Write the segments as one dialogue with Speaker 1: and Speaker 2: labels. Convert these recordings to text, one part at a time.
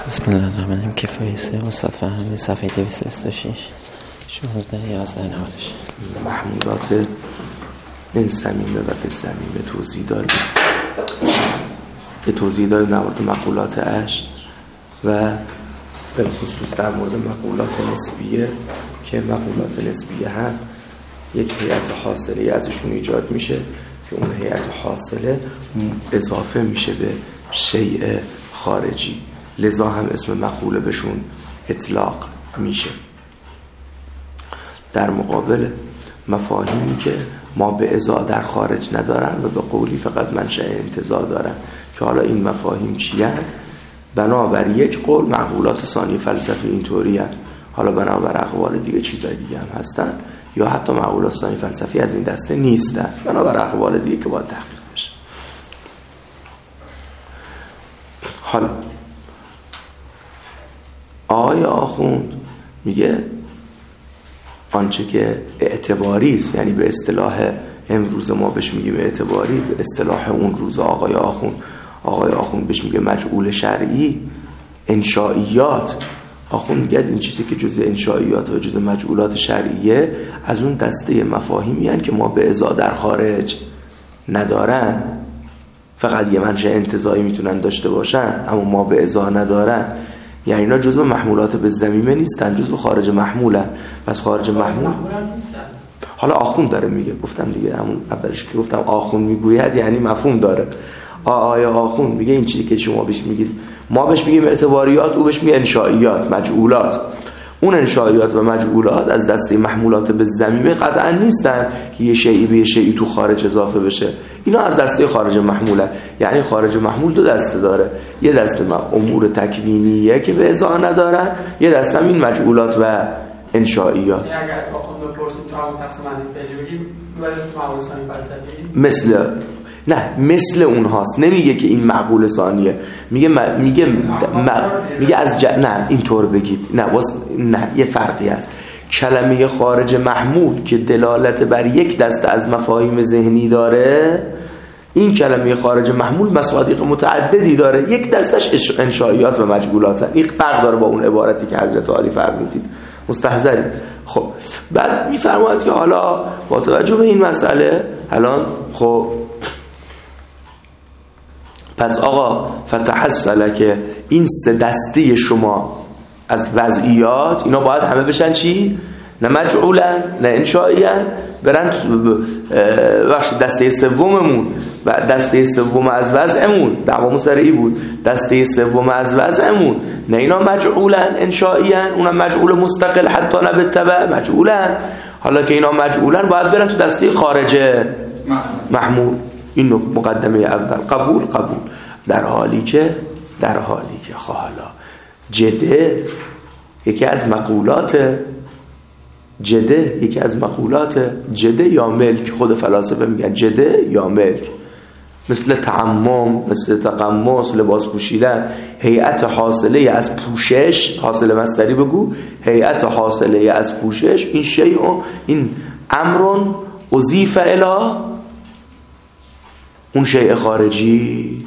Speaker 1: بسم الله الرحمن الرحیم. کفایه سه استاد فهمی صفحه 226 16 11 نوارش
Speaker 2: محمولات من سمیمه و به زمیمه توضیح داریم در مورد مقولات اش و به خصوص در مورد مقولات نسبیه که مقولات نسبیه هم یک هیئت حاصله ازشون ایجاد میشه که اون هیئت حاصله اضافه میشه به شیء خارجی، لذا هم اسم مقوله بهشون اطلاق میشه. در مقابل مفاهیمی که ما به ازا در خارج ندارن و به قولی فقط منشأ انتزاع دارن که حالا این مفاهیم چیه؟ بنابر یک قول مقولات ثانی فلسفی اینطوری هست، حالا بنابر اقوال دیگه چیزای دیگه هم هستن یا حتی مقولات ثانی فلسفی از این دسته نیستن، بنابر اقوال دیگه که باید تحقیق بشه. حالا آقای آخوند میگه آنچه که اعتباری است، یعنی به اصطلاح امروز ما بهش میگیم اعتباری، به اصطلاح اون روز آقای آخوند بهش میگه مجعول شرعی، انشائیات. آخوند میگه این چیزی که جزء انشائیات و جزء مجعولات شرعیه از اون دسته مفاهیمی هستند که ما به ازا در خارج ندارن، فقط یه منشأ انتزاعی میتونن داشته باشن اما ما به ازا ندارن، یعنی اینا جزء محمولات به زمیمه نیستن، جزء خارج محمولن. پس خارج محمول حالا آخوند داره میگه، گفتم دیگه همون اولش که گفتم آخوند میگوید یعنی مفهوم داره. آیا آخوند میگه این چیزی که شما بهش میگید ما بهش میگیم اعتباریات، او بهش میگه انشائیات، مجعولات. اون انشائیات و مجعولات از دسته محمولات به زمیمه قطعا نیستن که یه شیئی به یه شیئی تو خارج اضافه بشه، اینا از دسته خارج محموله. یعنی خارج محمول دو دسته داره، یه دسته امور تکوینیه که به ازا ندارن، یه دسته هم این مجعولات و انشائیات.
Speaker 3: اگر آخوند بپرسیم تو همون تقسیم بندی فعلی بگیم مقوله ثانی فلسفی مثل اونهاست. نمیگه که این معقول ثانیه، میگه از نه اینطور بگید، نه یه فرقی هست. کلمه خارج محمول که دلالت بر یک دسته از مفاهیم ذهنی داره، این کلمه خارج محمول مصادیق متعددی داره، یک دستش انشائیات و مجعولات هست. این فرق داره با اون عبارتی که حضرت عالی فرمودید، مستحضرید. خب بعد میفرماید که حالا با توجه به این مسئله الان خب پس آقا فتحصل که این سه دسته شما از وضعیات اینا باید همه بشن چی؟ نه مجعولن نه انشائیان، برن بخش دسته سوممون و دسته سوم از وضعمون دعوامون سر ای بود، دسته سوم از وضعمون نه اینا مجعولن انشائیان، اونم مجعول مستقل حتی نه به تبع مجعولن. حالا که اینا مجعولن باید برن تو دسته خارج محمول. این مقدمه اول. قبول در حالی که حالا جده یکی از مقولات جده یا ملک، خود فلاسفه میگن جده یا ملک، مثل تعمم، مثل تقمص، لباس پوشیدن، هیئت حاصله از پوشش، حاصله مصدری بگو، هیئت حاصله از پوشش، این شیء، این امرون اضیف الی اون شیء خارجی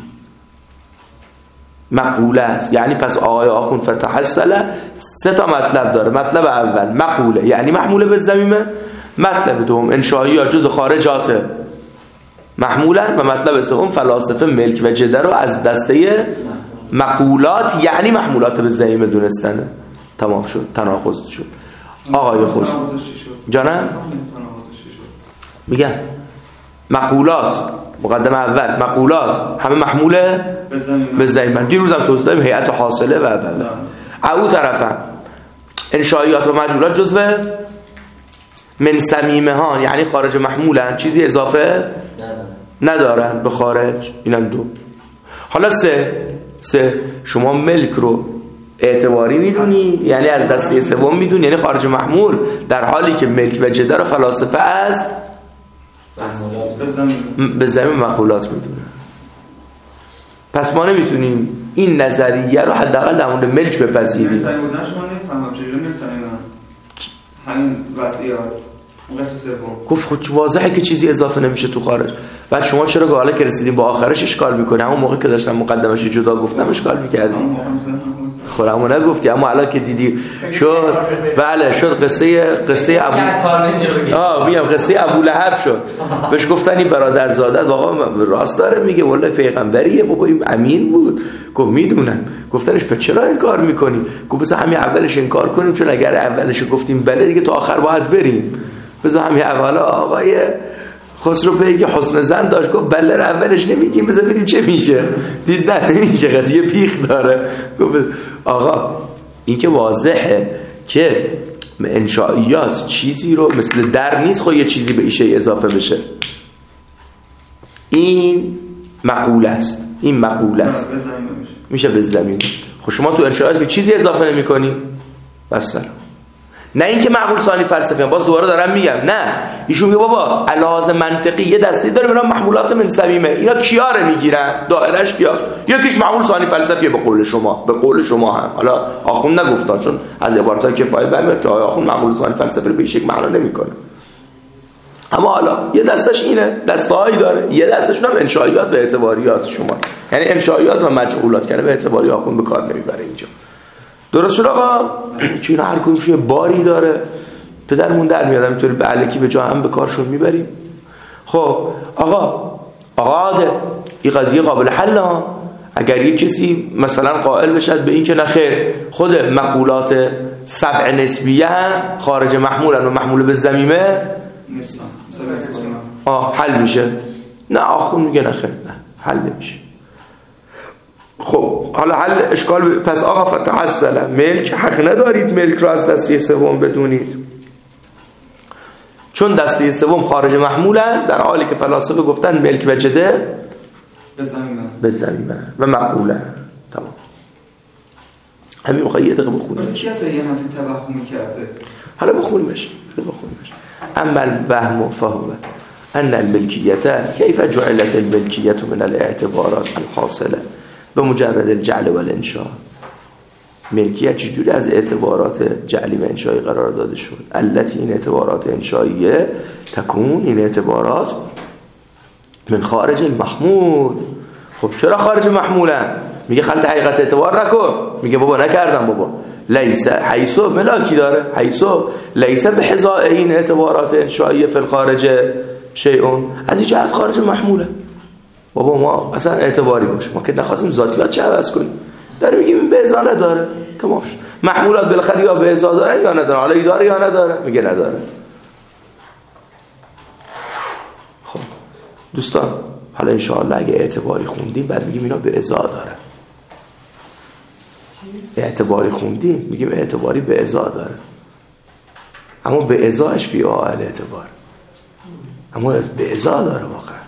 Speaker 3: مقوله است. یعنی پس آقای آخوند فتحصل سه تا مطلب داره. مطلب اول مقوله یعنی محموله به زمیمه، مطلب دوم انشائیات جز خارجات محمولن، و مطلب سوم فلاسفه ملک و جده رو از دسته مقولات یعنی محمولات به زمیمه دونستنه. تمام شد، تناقض شد. آقای خود جانم میگن مقولات مقدمه اول، مقولات همه محموله به زمیمه. دیروزم توضیح دادیم هیئت حاصله و او طرفم انشائیات و مجعولات جزو من سمیمه ها یعنی خارج محمولن، چیزی اضافه ندارن به خارج. اینم دو. حالا سه شما ملک رو اعتباری میدونی یعنی از دسته سوم میدونی یعنی خارج محمول، در حالی که ملک و جده رو فلاسفه از به زمین مقولات میدونه. پس ما نمیتونیم این نظریه رو حداقل در مورد ملک بپذیریم.
Speaker 4: مثلا بودن شما نمیفهمم چجوری می‌فهمید همین وضعیات اون قسم سوم
Speaker 2: گفت خود واضحه که چیزی اضافه نمیشه تو خارج. بعد شما چرا حالا که رسیدیم با آخرش اشکال میکنه؟ همون موقع که داشتم مقدمش جدا گفتم اشکال میکردیم.
Speaker 3: خوره اما نگفتی، اما الان که دیدی شد. بله شد قصه میگم قصه ابولهب شد. بهش گفتن این برادرزاده است، واقعا راست داره میگه، والله پیغمبریه بابا، این امین بود. گفت میدونم. گفتنش پس چرا این کار میکنی؟ گفت بذار همین اولش این کار کنیم، چون اگر اولش گفتیم بله دیگه تا آخر باید بریم، بذار همین اولا. آقای خسرو پیگی حسن زن داشت، گفت بله رو اولش نمیگیم، بذار ببینیم چه میشه. دید نه نمیشه، قضیه پیخ داره. گفت آقا این که واضحه که انشائیات چیزی رو مثل در نیست خب یه چیزی به ایشه اضافه بشه. این مقول است، این مقول است، میشه به زمین. خب شما تو انشائیات که چیزی اضافه نمی کنی بس نه اینکه معقول ثانی فلسفی هم. باز دوباره دارم میگم نه، ایشون میگه بابا لحاظ منطقی یه دستی داریم اینا محمولات من صمیمه، اینا کیاره میگیرن، دایرهش کیاست؟ یکیش معقول ثانی فلسفیه به قول شما، به قول شما هم. حالا آخوند نگفتن چون از عبارتای کفایه برمیاد که آخوند معقول ثانی فلسفی رو به یک معنا نمیکنه. اما حالا یه دستش اینه، دستهایی داره، یه دستش هم انشائیات و اعتباریات شما، یعنی انشائیات و مجعولات، یعنی به اعتباری آخوند به کار نمیبره اینجا. درست شد آقا؟ چون هر کدومش یه باری داره، پدرمون در میاد اینطوری به الکی به جا هم به کارشون میبریم. خب آقا عاده این قضیه قابل حل ها. اگر یک کسی مثلا قائل بشد به این که نخیر خود مقولات سبع نسبیه خارج محمولن و محمول به ضمیمه حل میشه، نه آخون میگه نخیر نه حل نمیشه. خب حالا حل اشکال پس آقا فتحصل ملک، حق ندارید ملک را از دسته سوم بدونید، چون دسته سوم خارج محمولن، در حالی که فلاسفه گفتن ملک وجده به زمینه و مقوله. تمام. همین میخوای یه دقیقه بخونیم
Speaker 4: کی از یه همین توهمی کرده؟
Speaker 3: حالا بخونیمش. اما الوهم فهو ان الملکیت کیف جعلت الملکیت من الاعتبارات الحاصله به مجرد الجعل و الانشاء. ملکیت چجوری از اعتبارات جعلی و انشایی قرار داده شد؟ التي این اعتبارات انشاییه تکون این اعتبارات من خارج المحمول. خب چرا خارج محمولن؟ میگه خلط حقیقت اعتبار نکن. میگه بابا نکردم بابا. لیس حیثو ملاکی داره، حیثو لیس به حذاء این اعتبارات انشاییه فی الخارج شیئون، از این جهت خارج محموله. بابا ما اصلا اعتباری باشه، ما که نخواستیم ذاتیات چه عوض کنیم، داره میگیم این به ازا نداره. تمام شد. محمولات بالاخره یا به ازا داره یا نداره، حالا داره یا نداره؟ میگه نداره. خب دوستان حالا انشاءالله اگه اعتباری خوندیم بعد میگیم اینا به ازا داره. اعتباری خوندیم میگیم اعتباری به ازا داره، اما به ازاش فی آل اعتبار، اما به ازا داره واقعا.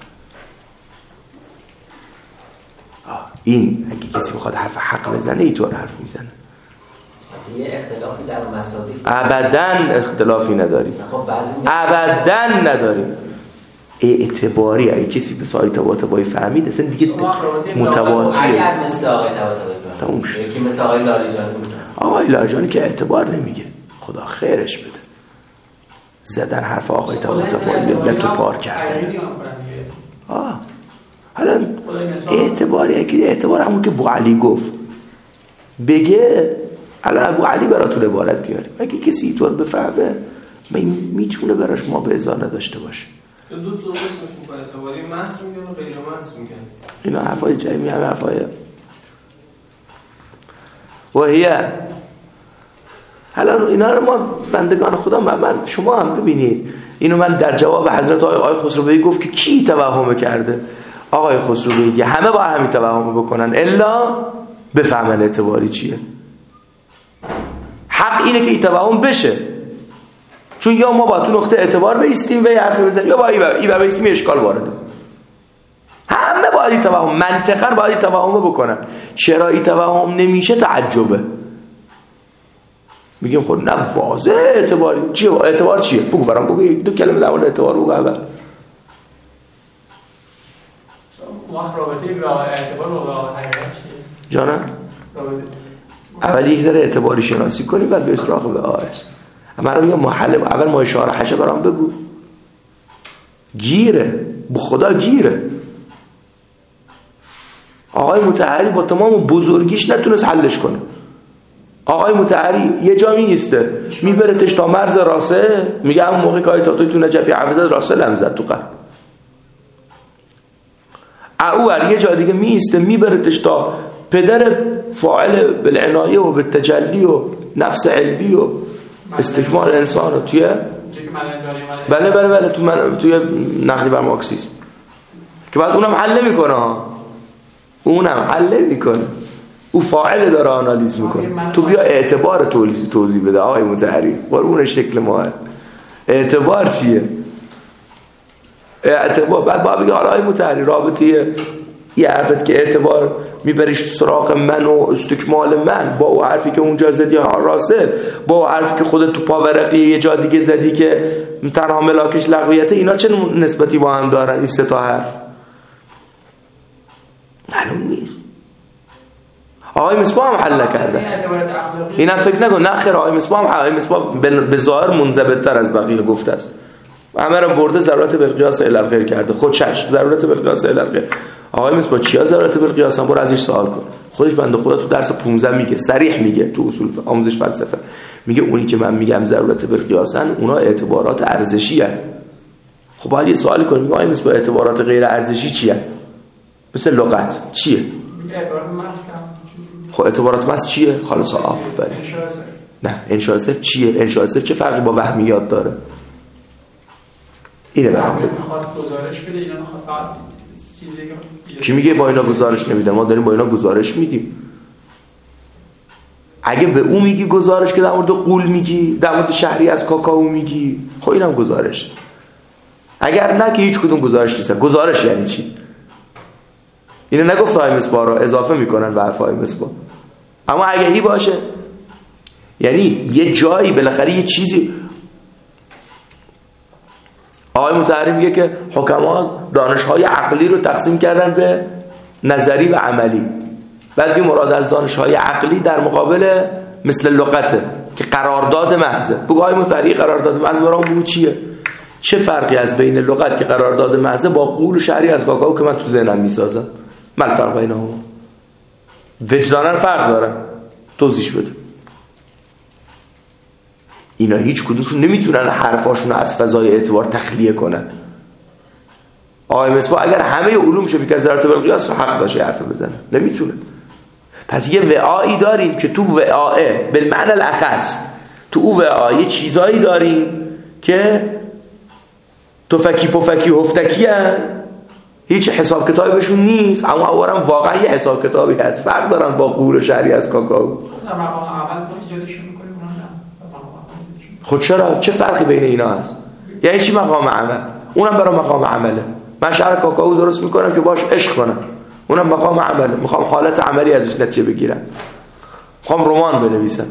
Speaker 3: این اگه کسی بخواد حرف حق بزنه اینطور حرف میزنه.
Speaker 5: یه اختلافی در مصادیق
Speaker 3: ابداً اختلافی نداریم، ابداً نداریم. اعتباری اگه کسی به سایت طباطبایی فهمید اصلا دیگه متواتیه.
Speaker 5: اگر مثل آقای طباطبایی فهمید یکی مثل آقای لاریجانی بود،
Speaker 3: آقای لاریجانی که اعتبار نمیگه، خدا خیرش بده، زدن حرف آقای طباطبایی لتو پار کرده. حالا اعتباری اگه اعتبار همون که ابوعلی گفت بگه، الان ابوعلی براتون عبارت بیاریم، اگه کسی اینطور بفهمه میتونه براش ما به ازا نداشته باشه.
Speaker 6: دو قسم میکنه، اعتباری محض میگن و غیر محض میگن.
Speaker 3: اینا حرفای جمعی هم حرفای وحیه. حالا اینا رو ما بندگان خدا من شما هم ببینید، اینو من در جواب حضرت آقای خسروی گفت که کی توهم کرده. آقای خسروی میگه همه با همین توهم بکنن الا بفهمن اعتباری چیه. حق اینه که این توهم بشه، چون یا ما با تو نقطه اعتبار بایستیم و یه حرف بزنیم یا با این بایستیم اشکال وارده. همه باید این توهم منطقاً باید این توهم بکنن. چرا این توهم نمیشه؟ تعجبه. میگیم خود نه واضح اعتباری چیه؟ اعتبار چیه؟ بگو برام، بگو یک دو کلمه در مورد اعتبار بگو اول.
Speaker 6: رابطه اعتبار و حقیقت چیه؟
Speaker 3: جانم اول یک ذره اعتباری شناسی کنی بعد به سراغ به آش. من میگم محل اول ما اشاره حشه برام بگو. گیره به خدا گیره. آقای مطهری با تمام بزرگیش نتونست حلش کنه. آقای متحری یه جا میسته میبرتش تا مرز راسه، میگه همون موقع که آیت تو نجفی حافظ راسه لمزد تو قلب. اول یه جا دیگه میسته میبرتش تا پدر فاعل بالعنایه و بالتجلی و نفس علوی و استکمال انسان رو توی بله توی نقدی بر مارکسیسم که بعد اونم حل نمیکنه، او فاعل داره آنالیز میکنه. تو بیا اعتبار توضیح بده آقای متحری، قربون شکل ما اعتبار چیه؟ اعتبار بعد با بگه آقای متحری رابطه یه حرفت که اعتبار میبریش سراغ من و استکمال من با او حرفی که اونجا زدی راسل، با او حرفی که خودت تو پاورقی یه جا دیگه زدی که تنها ملاکش لغویته، اینا چه نسبتی با هم دارن این سه تا حرف؟ معلوم نیست. آقای مصباح هم حل کرده است، اینم فکر نکن. نه خیر، آقای مصباح به ظاهر منضبط‌تر از بقیه گفته است، همه رو برده ضرورت بالقیاس الی الغیر کرده. خود چش ضرورت بالقیاس الی الغیر. آقای مصباح چیا ضرورت بالقیاس؟ برو ازش سوال کن. خودش بنده خدا تو درس 15 میگه، صریح میگه تو اصول آموزش فلسفه، میگه اونی که من میگم ضرورت بالقیاسن اونا اعتبارات ارزشی هست. خب باید یه سوالی کنیم، میگه آقای مصباح اعتبارات غیر ارزشی چیه؟ مثل لغت چیه؟ خب اعتبارات مس چیه؟ خالص آفرین. نه انشاء صفر چیه؟ انشاء صفر چه فرقی با وهمیات داره؟ اینه به هم
Speaker 6: میخواد گزارش بده، اینا میخواد فقط چیزی دیگه.
Speaker 3: کی میگه با اینا گزارش نمیدم؟ ما داریم با اینا گزارش میدیم. اگه به اون میگی گزارش که در مورد قول میگی، در مورد شهری از کاکائو میگی، خب اینم گزارش. اگر نه که هیچ کدوم گزارش نیست. گزارش یعنی چی؟ اینو نگفت های مصباح رو اضافه میکنن به حرفای مصباح. اما اگه ای باشه یعنی یه جایی بالاخره یه چیزی. آقای متحری میگه که حکما دانش‌های عقلی رو تقسیم کردن به نظری و عملی. بعد بی مراد از دانش‌های عقلی در مقابل مثل لغته که قرارداد محضه. بگو آقای متحری قرارداد محض برام بگو چیه؟ چه فرقی از بین لغت که قرارداد محضه با قول و شهری از کاکائو که من تو ذهنم میسازم؟ من فرق بینهما وجداناً فرق دارن، توضیح بده. اینا هیچ کدومشون نمیتونن حرفاشون از فضای اعتبار تخلیه کنن. آقای مصباح اگر همه علومشو بی که ضرورت بالقیاس حق داشته حرف بزنه، نمیتونه. پس یه وعایی داریم که تو وعاه بالمعنی الاخص، تو او وعای چیزایی داریم که تفکی پفکی هفتکی هن، هیچ حساب کتابشون نیست، اما اولم واقعا یه حساب کتابی هست. فرق دارن با قول شهری از کاکائو.
Speaker 6: در مقام اول ایجادشون می‌کنیم، اونم نه.
Speaker 3: خود چرا؟ چه فرقی بین اینا هست؟ یعنی چی مقام عمل؟ اونم برای مقام عمله. من شهر کاکائو درست میکنم که باش عشق کنم، اونم مقام عمله. میخوام حالت عملی ازش نتیجه بگیرم، میخوام رمان بنویسم.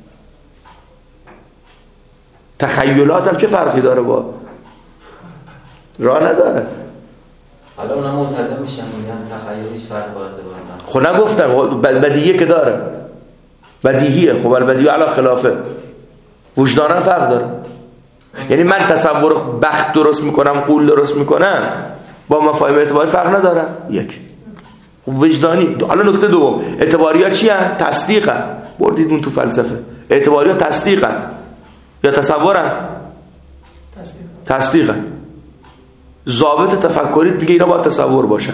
Speaker 3: تخیلاتم چه فرقی داره با راه نداره.
Speaker 5: حالا اونا ملتزم میشن میگن تخیل هیچ فرق با اعتبار
Speaker 3: خب نگفتم بدیهیه که داره، بدیهیه. خب البدیهی علی خلافه وجداناً فرق داره. یعنی من تصور بخت درست میکنم، قول درست میکنم، با مفاهیم اعتباری فرق نداره. یک وجدانی. حالا نکته دوم، اعتباریات چی هست؟ تصدیقن. بردید اون تو فلسفه. اعتباریات تصدیقن یا تصورن؟ تصدیقن. ضابط تفکریت میگه اینا باید تصور باشن.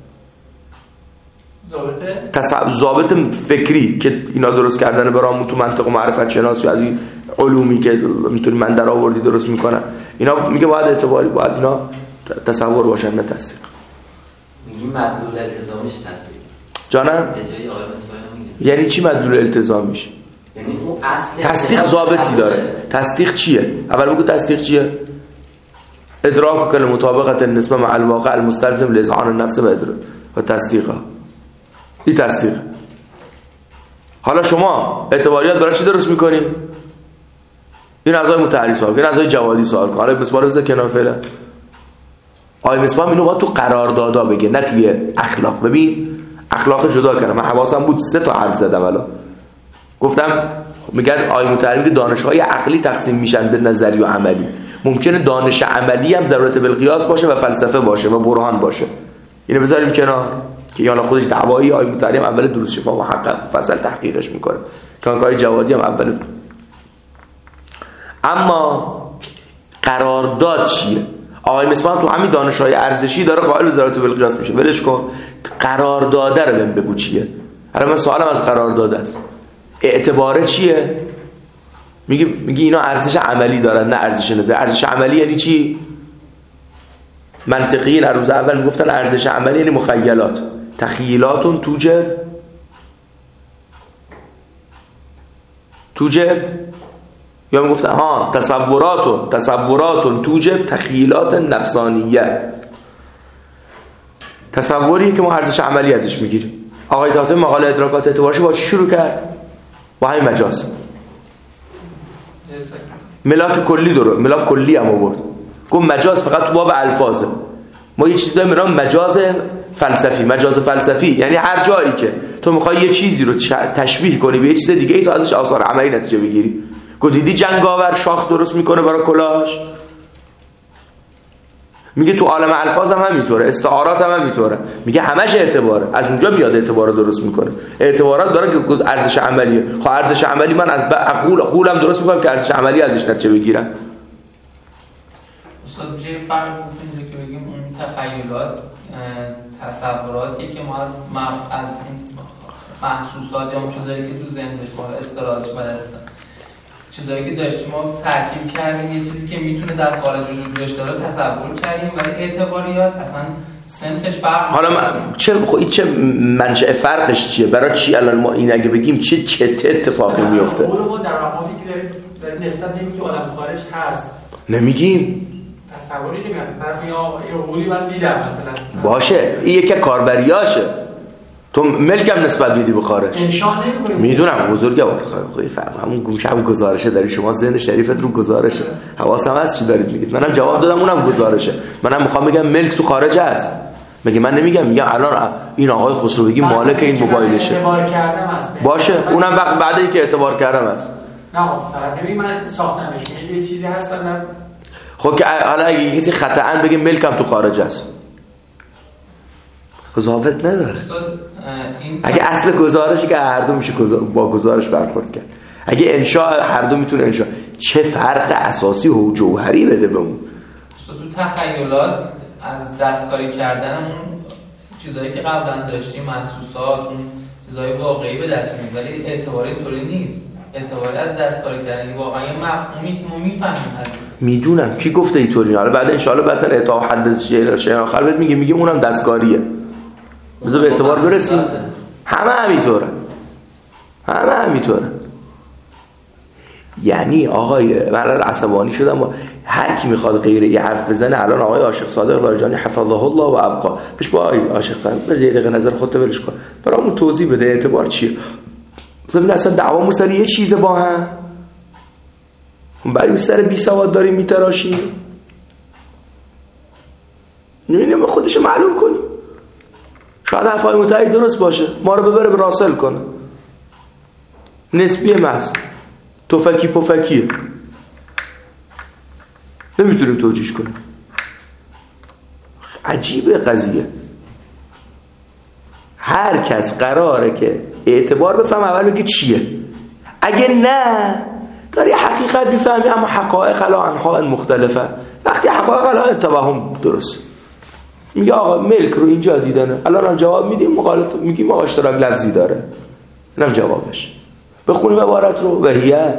Speaker 3: ضابط فکری که اینا درست کردن برامون تو منطق و معرفت شناسی از این علومی که میتونی من در آوردی درست میکنن، اینا میگه باید اعتباری، باید اینا تصور باشن نه تصدیق.
Speaker 5: میگی مدلول التزامیش تصدیق.
Speaker 3: جانم؟ یعنی چی مدلول التزامیش؟
Speaker 5: یعنی اون اصل
Speaker 3: تصدیق ضابطی داره. تصدیق چیه؟ اول بگو تصدیق چیه؟ ادراک کل مطابقت النسبه مع الواقع المستلزم لاذعان النفس و تصدیقها. این تصدیق. حالا شما اعتباریات برای چی درست میکنی؟ این از آقای متحری سوال کن، این از آقای جوادی سوال کن. حالا مصباح رو بذار کنار فعلا. آقای مصباح اینو باید تو قراردادا بگه، نه توی اخلاق. ببین اخلاق جدا کردم، من حواسم بود 3 تا حرف زدم. الان گفتم میگن آقای متحری دانش‌های عقلی تقسیم میشن به نظری و عملی. ممکنه دانش عملی هم ضرورت بالقیاس باشه و فلسفه باشه و برهان باشه. اینو بذاریم کنار. که یالا خودش دعوایی آیه متحریم اول دروس شفا و حق فصل تحقیقش میکنه که کار جوادی هم اول. اما قرارداد چیه؟ آقای مصباح تو همین دانش‌های ارزشی داره قائل به ضرورت بالقیاس میشه. ولش کن، قرارداد رو بهم بگو چیه. الان من سوالم از قرارداد است. اعتباره چیه؟ میگی اینا ارزش عملی دارن نه ارزش نظری. ارزش عملی یعنی چی؟ منطقیین روز اول میگفتن ارزش عملی یعنی مخیلات، تخیلاتون توجب یا میگفتن تصوراتون توجب تخیلات نفسانیه. تصوری که ما ارزش عملی ازش میگیریم. آقای طاطمی مقاله ادراکات اعتبارش با چی شروع کرد؟ با همین مجاز. ملاک کلی هم آورد. گفت مجاز فقط تو باب الفاظه. ما یه چیزی داریم نام مجاز فلسفی یعنی هر جایی که تو میخوای یه چیزی رو تشبیه کنی به یه چیز دیگه ای تو ازش آثار عملی نتیجه بگیری. گفت دیدی جنگاور شاخ درست میکنه برای کلاهش؟ میگه تو عالم الفاظ هم همینطوره، استعارات هم همینطوره. میگه همش اعتباره، از اونجا میاد اعتبار رو درست میکنه. اعتبارات برای که ارزش عملیه. خب ارزش عملی من از عقولم درست میکنم که ارزش عملی ازش نتیجه بگیرم.
Speaker 5: استاد میشه فرق گفتیم که بگیم اون تخیلات تصوراتی که ما از محسوسات یا اون چیزایی که تو ذهن داشتیم استراتژی بدرسن چیزایی که داشتیم ما ترکیب کردیم یه چیزی که میتونه در خارج وجود داشته داره تصور کردیم، ولی اعتباریات اصلا سنخش فرق.
Speaker 3: حالا چه منشأ فرقش چیه؟ برای چی الان ما این اگه بگیم چه اتفاقی میفته؟
Speaker 7: اون رو در مقامی که داریم نسبت میدیم که عالم خارج هست
Speaker 3: نمیگیم
Speaker 7: تصوری نمیگم طرف یا قولی من دیدم مثلا
Speaker 3: باشه این یکی کاربریاشه. تو ملکم نسبت میدی به خارج
Speaker 7: انشاء نمی‌کنی.
Speaker 3: میدونم بزرگوار خیلی فهم همون گوشه هم گزارشه داری شما ذهن شریفت رو گزارشه حواسم هست چی دارید میگید. منم جواب دادم اونم گزارشه. منم میخوام بگم ملک تو خارج است. من نمیگم الان این آقای خسروبگی مالک این موبایلشه.
Speaker 7: اعتبار کردم است
Speaker 3: باشه اونم وقت بعد اینکه اعتبار کردم است.
Speaker 7: نه طرف نمیگه من ساختمش یه چیزی هست من.
Speaker 3: خب که حالا اگه کسی خطأ بگه ملکم تو خارج است ضابط نداره. اگه اصل گزارشی که هر دو میشه با گزارش برخورد کرد. اگه انشاء هر دو میتونه انشاء چه فرق اساسی و جوهری بده به اون.
Speaker 5: تو تخیلات از دستکاری کردن اون چیزایی که قبلا داشتیم محسوسات اون چیزای واقعی به دست میاد، ولی اعتباری اینطوری نیست. اعتباری از دستکاری کردن واقعا یه مفهومی که ما میفهمیم هست.
Speaker 3: میدونم کی گفته اینطوری. حالا بعد ان شاء الله بعد اعطا حد شیء آخر بهت میگه اونم دستکاریه. بذار به اعتبار برسیم. همه همینطوره. یعنی آقای من عصبانی شدم هر کی میخواد غیر یه حرف بزنه. الان آقای عاشق صادق لاریجانی حفظه الله و ابقا پیش با آقای عاشق صادق به دقیقه نظر خودت ولش کن برامون توضیح بده اعتبار چیه. مثلا اصلا دعوامون سر یه چیزه با هم برای سر بی سواد داریم میتراشیم. نمیدونم خودش معلوم کنیم. شاید حرفای متعهد درست باشه ما رو ببره به راسل کنه. نسبیه محض توفکی پفکیه نمیتونیم توجیهش کنیم. عجیبه قضیه. هر کس قراره که اعتبار بفهم اول بگه چیه. اگه نه داری حقیقت میفهمی اما حقایق علی انواع مختلفه. وقتی حقایق علی توهم درست میگه آقا ملک رو اینجا دیدنه الان هم جواب میدیم مقالط میگیم آقا اشتراک لفظی داره. اینم جوابش. بخونیم عبارت رو وهیه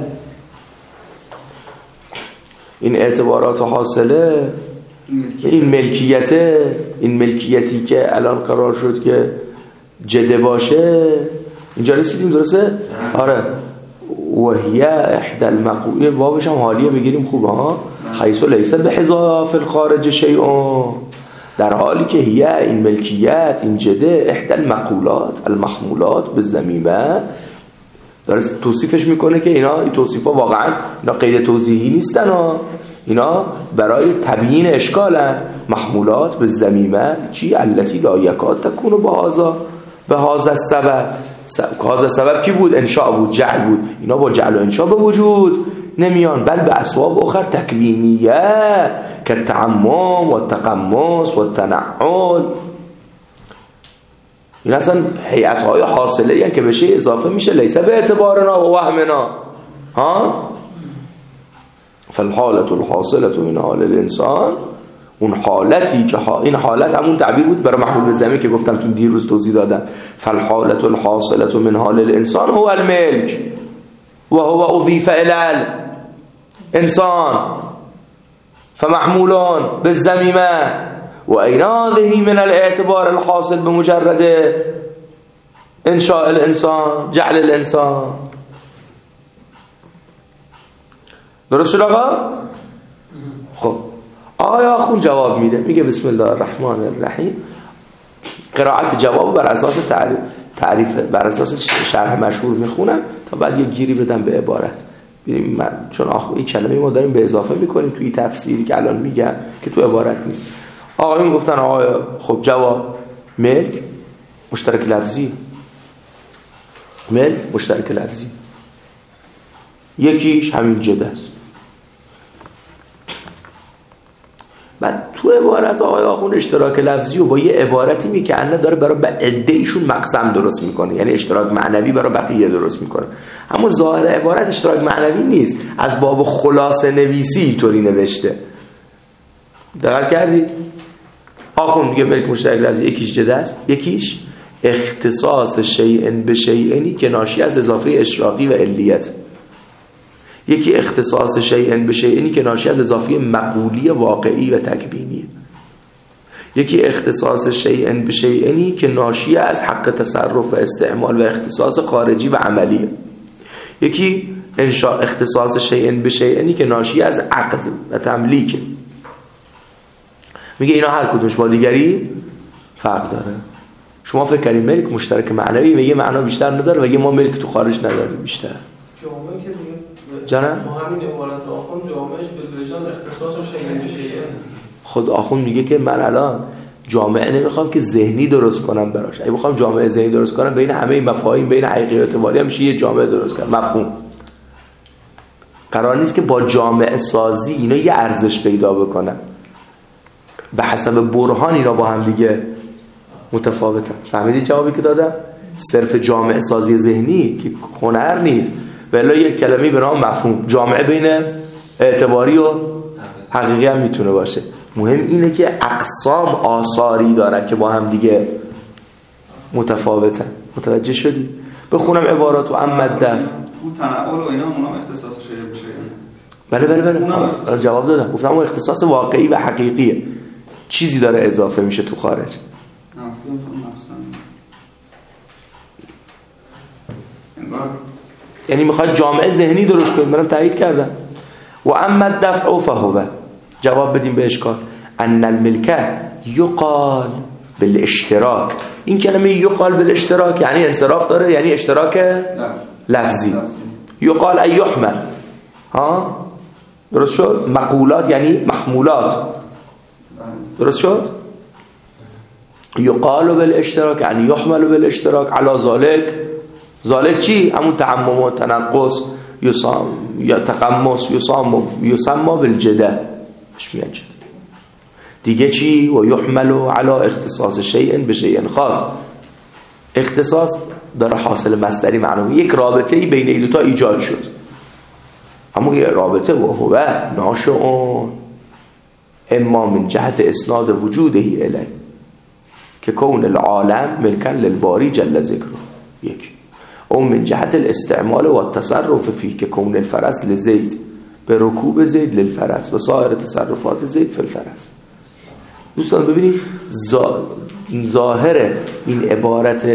Speaker 3: این اعتبارات حاصله این ملکیتی که الان قرار شد که جده باشه اینجا رسیدیم درسته؟ آره وهیه احدى المقول بابش هم حالیه بگیریم خوبه ها حیث لیس بحذاف الخارج شیء در حالی که هیه این ملکیت این جده احدى المقولات المحمولات بالضمیمه داره توصیفش میکنه که اینا توصیفا واقعا اینا قید توضیحی نیستن اینا برای تبیین اشکالن. محمولات به ضمیمه چی؟ التي لا یکاد تکون به هذا السبب. هذا السبب کی بود؟ انشاء بود، جعل بود. اینا با جعل و انشاء به وجود نمیان بل به اسباب اخر تکوینیه که تعمم و تقمص و تنعل. این اصلا هیئت‌های حاصله یعنی که بشه اضافه میشه لیس به اعتبارنا و وهمنا ها. فالحالة الحاصلة من حال الانسان، اون حالتی که این حالت همون تعبیر بود برای محمول به زمین که گفتم تو دیروز توضیح دادم. فالحالة الحاصلة من حال الانسان هو الملك و هو اضیف الی الانسان فمحمولان بالزمیمه و این هذه من الاعتبار الحاصل بمجرد انشاء الانسان جعل الانسان. درست شد آقا؟ خب آقای آخون جواب میده، میگه بسم الله الرحمن الرحیم. قرائت جواب بر اساس تعریف بر اساس شرح مشهور میخونم تا بعد یه گیری بدم به عبارت. ببینیم چون این کلمه ما داریم به اضافه میکنیم توی تفسیری که الان میگم که تو عبارت نیست. آقایون گفتن آقای خب جواب ملک مشترک لفظی، ملک مشترک لفظی، یکیش همین جده است. بعد تو عبارت آقای آخون اشتراک لفظی و با یه عبارتی میکنه داره برای عده ایشون مقسم درست میکنه، یعنی اشتراک معنوی برای بقیه درست میکنه. اما ظاهر عبارت اشتراک معنوی نیست، از باب خلاصه نویسی اینطوری نوشته. دقت کردید؟ آخون میگه ملک مشترک لفظی، یکیش جده است، یکیش اختصاص شیء به شیء که ناشی از اضافه اشراقی و علیت، یکی اختصاص شیء به شیء که ناشی از اضافه مقولی واقعی و تکوینی، یکی اختصاص شیء به شیء که ناشی از حق تصرف و استعمال و اختصاص خارجی و عملیه، یکی انشاء اختصاص شیء به شیء که ناشی از عقد و تملیک. میگه اینا هر کدومش با دیگری فرق داره. شما فکر کنید ملک مشترک معنوی و یه معنا بیشتر نداره و یه ما ملک تو خارج نداریم بیشتر.
Speaker 6: جامعه که دیگه
Speaker 3: جانم
Speaker 6: ما همین عبارت آخون جامعهش بالوجدان اختصاص و شیء به شیء.
Speaker 3: خود آخون میگه که من الان جامعه نمیخوام که ذهنی درست کنم براش. اگه بخوام جامعه ذهنی درست کنم بین همه مفاهیم بین حقیقی و اعتباری میشه یه جامعه درست کنم. مفهوم قرار نیست که با جامعه سازی اینا یه ارزش پیدا بکنن. به حسب برهان اینا با هم دیگه متفاوتن. فهمیدید جوابی که دادم؟ صرف جامعه سازی ذهنی که هنر نیست، ولی یک کلمه‌ای به نام مفهوم. جامعه بین اعتباری و حقیقی هم میتونه باشه. مهم اینه که اقسام آثاری دارن که با هم دیگه متفاوتن. متوجه شدی؟ بخونم عبارات و اما دفع
Speaker 4: اون تنعل و اینا اونم اختصاص شیء به شیء.
Speaker 3: بله جواب دادم. گفتم اون اختصاص واقعی و حقیقیه، چیزی داره اضافه میشه تو خارج. یعنی میخواد جامعه ذهنی درست کنیم. منم تایید کردم. و اما الدفع فهو، جواب بدیم به اشکال. ان الملک یقال بالاشتراک. این کلمه یقال بالاشتراک یعنی انصراف داره، یعنی اشتراک لفظی. یقال ای یحمل، ها درست شد؟ مقولات یعنی محمولات، درست شد؟ یقال بالاشتراک یعنی یحمل بالاشتراک علی ذالک. ذالک چی؟ همون تعمم و تنقص یا تقمص یسمى بالجده مش میاد جده. دیگه چی؟ و یحمل علی اختصاص شیء به شیء خاص. اختصاص داره حاصل مصدری معنوی، یک رابطه‌ای بین این دو تا ایجاد شد. اما یه رابطه و هو ناشئون اما من جهت اسناد وجوده الی که کون العالم ملکا للباری جل ذکره، یک، او من جهت الاستعمال و التصرف فيه که کون الفرس لزید به رکوب زید للفرس و سایر تصرفات زید فی الفرس. دوستان ببینید ظاهر این عبارت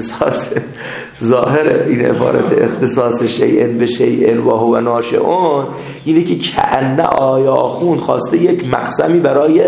Speaker 3: اختصاص شیء به شیء و هو ناشئون اینه که کأنه آیا آخوند خواسته یک مقسمی برای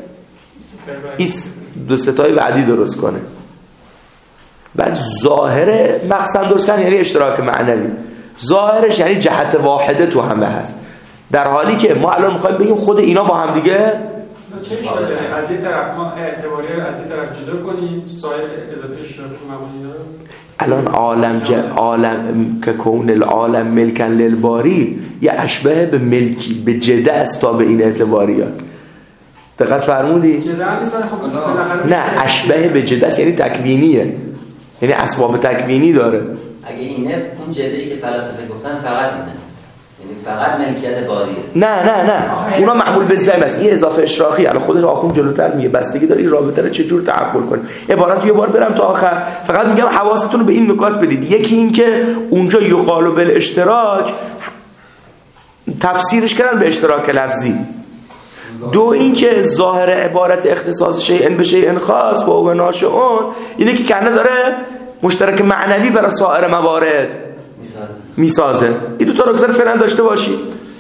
Speaker 3: دو ستای بعدی درست کنه. بعد ظاهر مقسم درست کنه یعنی اشتراک معنوی، ظاهرش یعنی جهت واحده تو همه هست، در حالی که ما الان میخوایم بگیم خود اینا با هم دیگه
Speaker 7: چه شده؟ از این طرف ما اعتباری از این طرف جدا کنیم، سایر اضافه اشتراک معمولی داره.
Speaker 3: الان عالم که کون العالم ملکن للباری یه اشبه به ملکی به جده است تا به این اعتباریات. دقت فرمودی؟
Speaker 7: جده هم نیست. خب
Speaker 3: نه اشبه به جده است یعنی تکوینیه. یعنی اسباب تکوینی داره.
Speaker 8: اگه اینه اون جدی که فلاسفه گفتن فقط اینه، یعنی فقط ملکیت باریه.
Speaker 3: نه اونا معمول به ذم است. این اضافه اشراقی الان خودش آخوند جلوتر میگه بستگی داره این رابطه رو چجور تعقل کنیم. عبارت یه بار برم تا آخر، فقط میگم حواستون رو به این نکات بدید. یکی این که اونجا یقال بالاشتراک تفسیرش کردن به اشتراک لفظی. دو این که ظاهر عبارت اختصاص شیء به شیء خاص و هو ناشئون اینه که کنه داره مشترک معنوی برای سایر موارد میسازه. این دو تا نکته فعلا داشته باشید.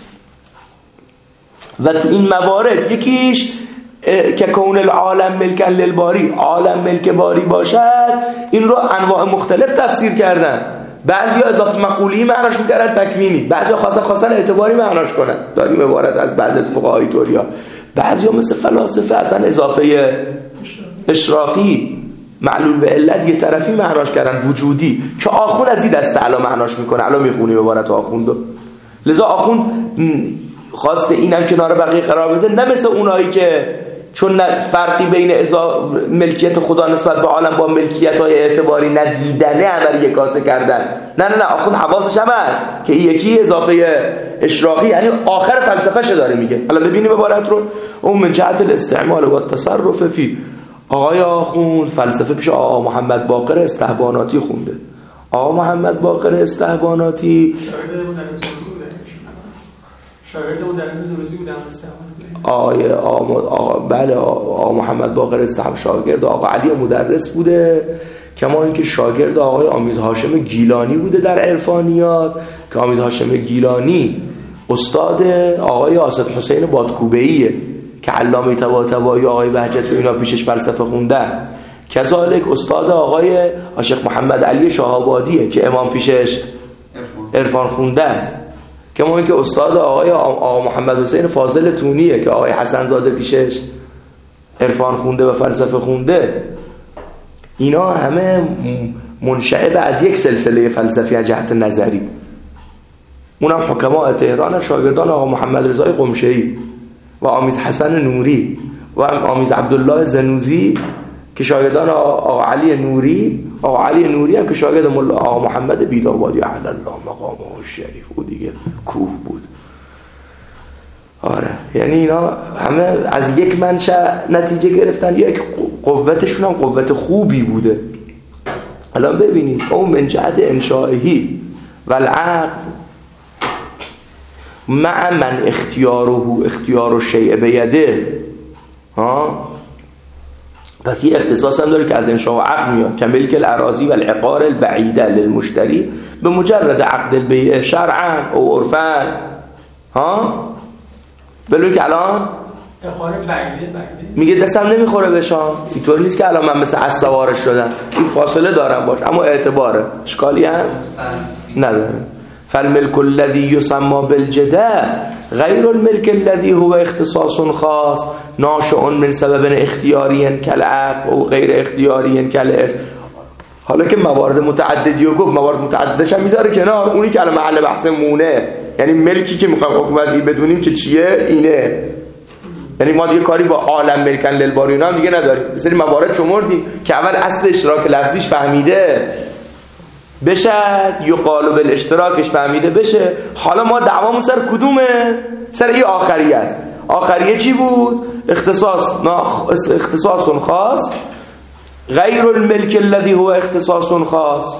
Speaker 3: و تو این موارد یکیش که کون العالم ملکا للباری، عالم ملک باری باشد، این رو انواع مختلف تفسیر کردن. بعضیا اضافه مقولی معناش می‌کردن تکوینی، بعضیا خاصا اعتباری معناش کنن. داریم عبارت از بعضی از فقهای طوریا. بعضیا مثل فلاسفه اصلا اضافه اشراقی معلول به علت یه طرفی معناش کردن وجودی، که آخوند از این دسته الان معناش میکنه. الان میخونیم عبارت آخوندو. لذا آخوند خواسته اینم کنار بقیه قرار بده، نه مثل اونایی که چون فرقی بین ملکیت خدا نسبت به عالم با ملکیت‌های اعتباری ندیدنه عمل یکاسه کردن. نه آخوند حواسش هم هست که یکی اضافه اشراقی یعنی آخر فلسفه‌ش داره میگه. الان ببینیم عبارت رو. اون من جهت الاستعمال و التصرف فی. آقای آخوند فلسفه پیش آقا محمد باقر استحباناتی خونده. آقا محمد باقر استحباناتی
Speaker 7: شاگرد مدرس زروزی بودم
Speaker 3: بله آقا محمد باقر استحب شاگرد آقا علی مدرس بوده، کما اینکه شاگرد آقای آمیز هاشم گیلانی بوده در عرفانیات، که آمیز هاشم گیلانی استاد آقای آصد حسین بادکوبه‌ایه که علامه طباطبایی آقای بهجت و اینا پیشش فلسفه خوندن. کذالک استاد آقای شیخ محمد علی شاه‌آبادیه که امام پیشش عرفان خونده است. کما اینکه استاد آقا محمد حسین فاضل تونیه که آقای حسن زاده پیشش عرفان خونده و فلسفه خونده. اینا همه منشعب از یک سلسله فلسفی از جهت نظری. اونم حکما تهران شاگردان آقا محمد رضای قمشه‌ای و آمیز حسن نوری و آمیز عبدالله زنوزی که شاگردان آقا علی نوری. آقا علی نوری هم که شاگرد مولا آقا محمد بیدابادی اعلی الله مقامه الشریف او دیگه کوه بود. آره یعنی اینا همه از یک منشأ نتیجه گرفتن، یک قوتشون هم قوت خوبی بوده. الان ببینید اون من جهت انشائهی و العقد مع من اختیار شیء بیده. پس یه اختصاص هم داره که از انشاء و عقد میاد که ملک الاراضی و العقار البعیده للمشتری به مجرد عقد البیع شرعا او عرفا. بلو که الان
Speaker 7: عقار بعیده
Speaker 3: میگه دستم نمیخوره بشام. اینطور نیست که الان من مثل عصوارش شدم، این فاصله دارم باش اما اعتباره اشکالی هم نداره. فالملك الذي يسمى بالجداء غير الملك الذي هو اختصاص خاص ناشئ من سبب اختیاری كالعقد او غیر اختیاری كالارث. حالا که موارد متعددی رو گفت، موارد متعددش هم میذاره کنار، اونی که الان محل بحث مونه، یعنی ملکی که میخوایم حکم وضعی بدونیم که چیه اینه. یعنی ما دیگه کاری با عالم ملکن للباری اینا دیگه نداریم. مثلا موارد شمردیم که اول اصل اشتراک لفظیش فهمیده بشه، یقال بالاشتراکش فهمیده بشه. حالا ما دعوامون سر کدومه؟ سر این آخریه است. آخریه چی بود؟ اختصاص خاص غیر الملک الذي هو اختصاص خاص.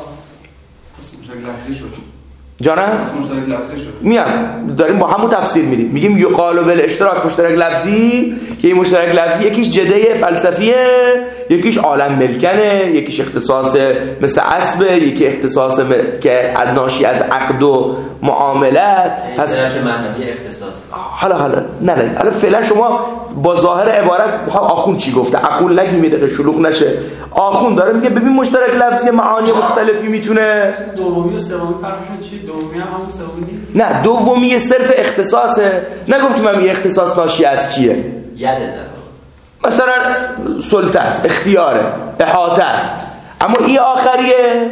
Speaker 3: جانم
Speaker 4: مشترک لفظی شد.
Speaker 3: میام داریم با همون تفسیر میریم، میگیم یقال بالاشتراک مشترک لفظی، که این مشترک لفظی یکیش جده فلسفیه، یکیش عالم ملکنه، یکیش اختصاص مثل اسبه، یکی اختصاص که ناشی از عقد و معامله است.
Speaker 8: پس که معنوی اختصاص.
Speaker 3: حالا حالا فعلا شما با ظاهر عبارت آخوند چی گفته، عقول نگیم یه دقیقه شلوغ نشه. آخوند داره میگه ببین مشترک لفظی معانی مختلفی میتونه.
Speaker 7: دومی و سومی فرقشون چیه؟ دومی هم همون سومی نیست.
Speaker 3: نه دومی صرف اختصاصه. نگفتیم هم یه اختصاص ناشی از چیه؟
Speaker 8: یده
Speaker 3: مثلا سلطه است، اختیاره، احاطه است. اما این آخریه